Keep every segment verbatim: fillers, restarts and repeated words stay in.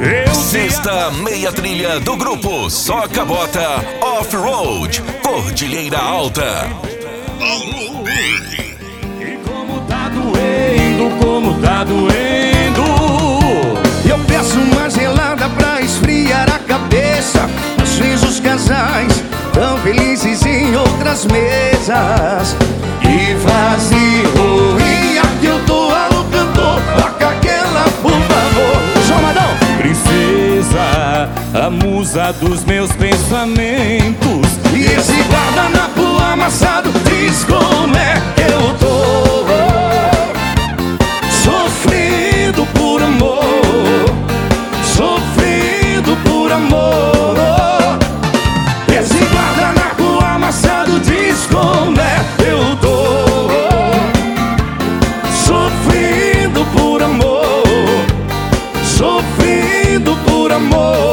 Sexta meia trilha do grupo Soca Bota Off-Road, Cordilheira Alta. E como tá doendo, como tá doendo. Eu peço uma gelada pra esfriar a cabeça. Às vezes os casais tão felizes em outras mesas. E vazio, e aqui eu tô alô cantor. Toca aquela, por favor. Chamadão! Princesa, a musa dos meus pensamentos. E esse guardanapo amassado diz como é que eu tô. Sofrendo por amor, sofrendo por amor. Esse guardanapo amassado diz como é que eu tô. Sofrendo por amor, sofrendo por amor.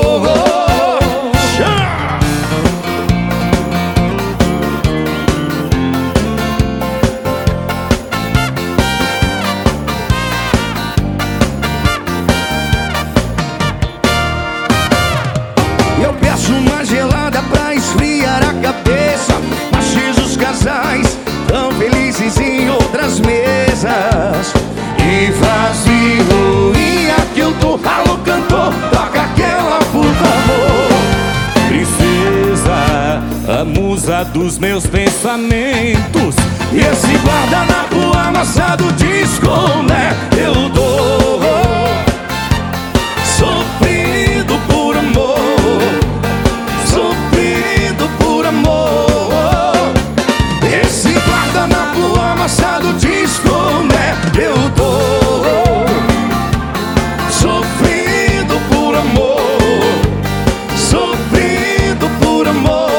Eu peço uma gelada pra esfriar a cabeça. Mas os casais tão felizes em outras mesas. E vazio, e aqui eu tô, alô cantor, toca aquela, por favor. Princesa, a musa dos meus pensamentos. E esse guardanapo amassado diz como é eu dou. Sofrendo por amor, sofrendo por amor. Esse guardanapo amassado diz como é eu dou. Sofrendo por amor, sofrendo por amor.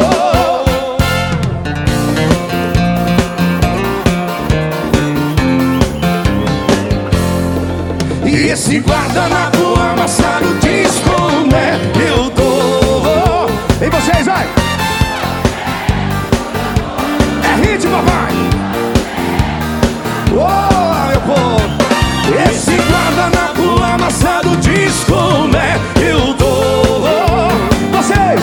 E esse guardanapo amassado diz como é eu dou. E vocês, vai! É ritmo, vai! Oh, meu povo! Esse guardanapo amassado diz como é eu dou. Vocês!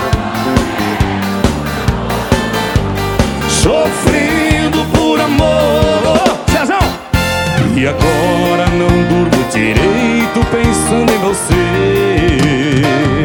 Sofrendo por amor. Cezão! E agora não durmo direito pensando em você.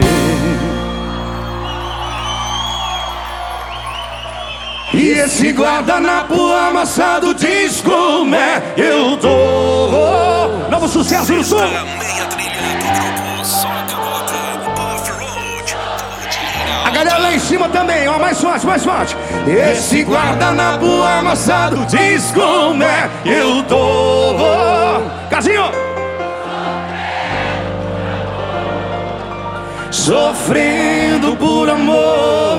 E esse guardanapo amassado diz como é eu tô. Novo sucesso no som. Meia trilha do grupo Soca Bota Off-Road, Cordilheira A galera lá em cima também, ó, mais forte, mais forte. Esse guardanapo amassado diz como é eu tô. Casinho! Sofrendo por amor.